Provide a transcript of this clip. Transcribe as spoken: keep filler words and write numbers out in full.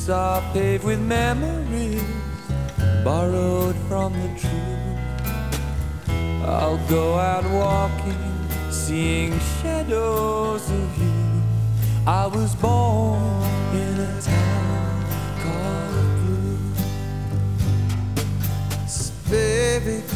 streets are paved with memories borrowed from the truth. I'll go out walking, seeing shadows of you. I was born in a town called Blue. So baby,